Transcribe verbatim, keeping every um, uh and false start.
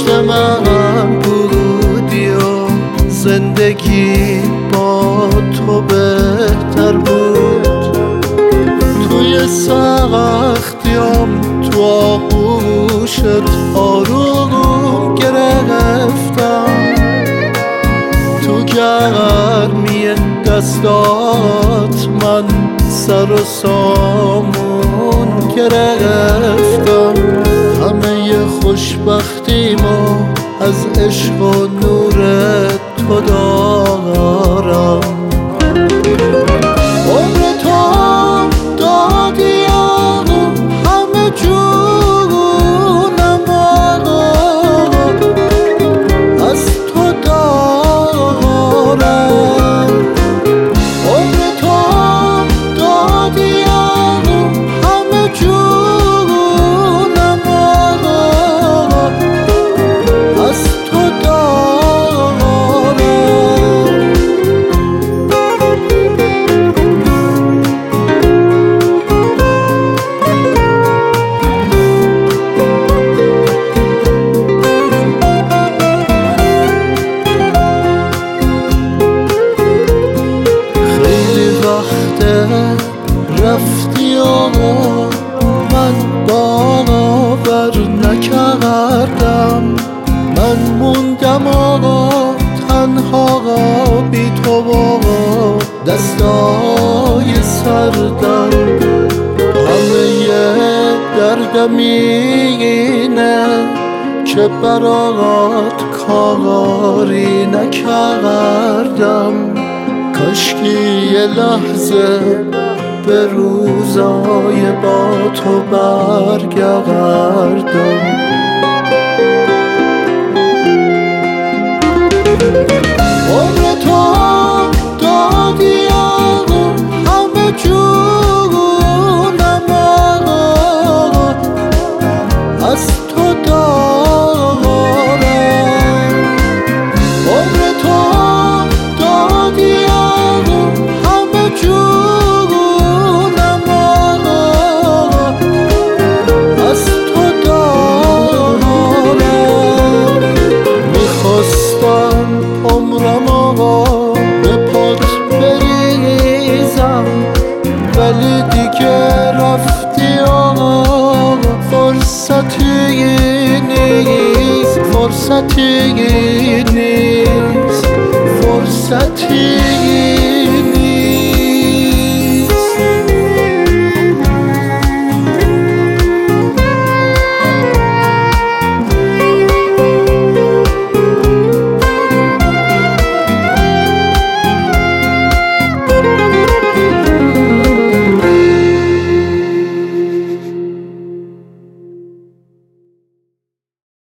عشق من بودی و زندگی با تو بهتر بود. توی سختیام تو آغوشت آروم گرفتم، تو گرمی دستات من سر و سامون گرفتم. همه خوشبختیمو از عشق و نور تو دارم. عمر تو دادی آقا همه جونم آقا، از تو دارم. عمر تو دادی آقا همه جونم آقا، از تو دارم. رفتی آقا من باور نکردم، من موندم آقا تنها بی تو آقا دستای سردم. همه دردم اینه که برات کاری نکردم، کاشکی یه لحظه به روزای با تو برگردم. عمر تو دادی آقا همه جونم آقا، از تو دارم. عمر تو دادی آقا همه جونم آقا، از تو دارم. میخواستم عمرم آقا به پات بریزم، ولی دیگه رفتی آقا، فرصتی نیست، فرصتی نیست، فرصتی